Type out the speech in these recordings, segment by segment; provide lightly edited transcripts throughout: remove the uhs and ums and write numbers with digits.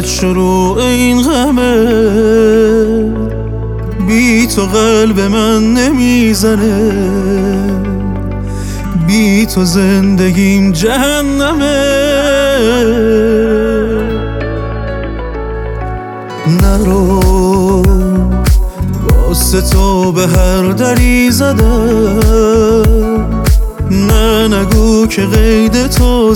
شروع این غمه، بی تو قلب من نمیزنه، بی تو زندگیم جهنمه. نرو واسه تو به هر دری زدم، نه نگو که قید تو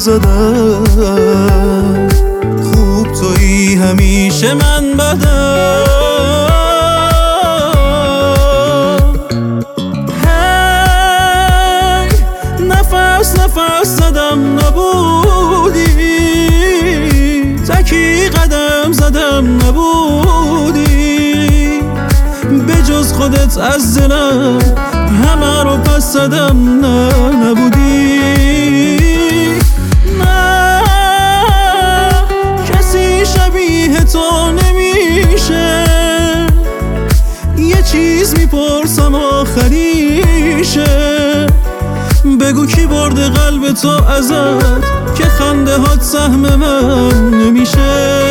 زدم، خوب تویی همیشه من بدم. هی نفس زدم نبودی، تکی قدم زدم نبودی، به جز خودت از دلم همه رو پس زدم نبودی. نه کسی شبیه تو نمیشه، یه چیز میپرسم آخریشه، بگو کی برده قلب تو ازت که خنده هات سهم من نمیشه.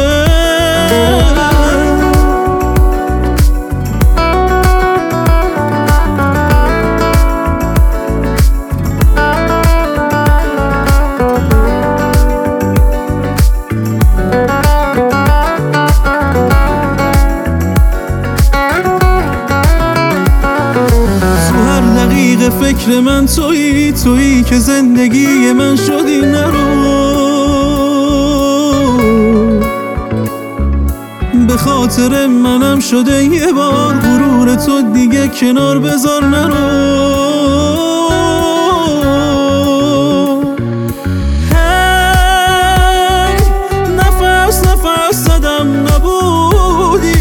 فکر من تویی که زندگی من شدی. نرو به خاطر منم شده یه بار، غرور تو دیگه کنار بذار. نرو هی نفس زدم نبودی،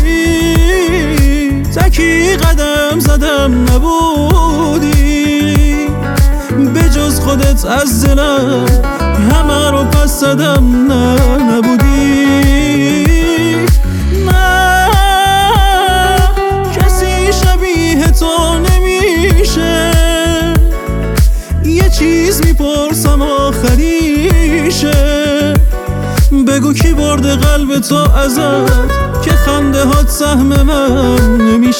تکی قدم زدم نبودی، به جز خودت از دلم همه رو پس زدم نبودی. نه کسی شبیه تو نمیشه، یه چیز میپرسم آخریشه، بگو کی برده قلب تو ازت که خنده هات سهم من نمیشه.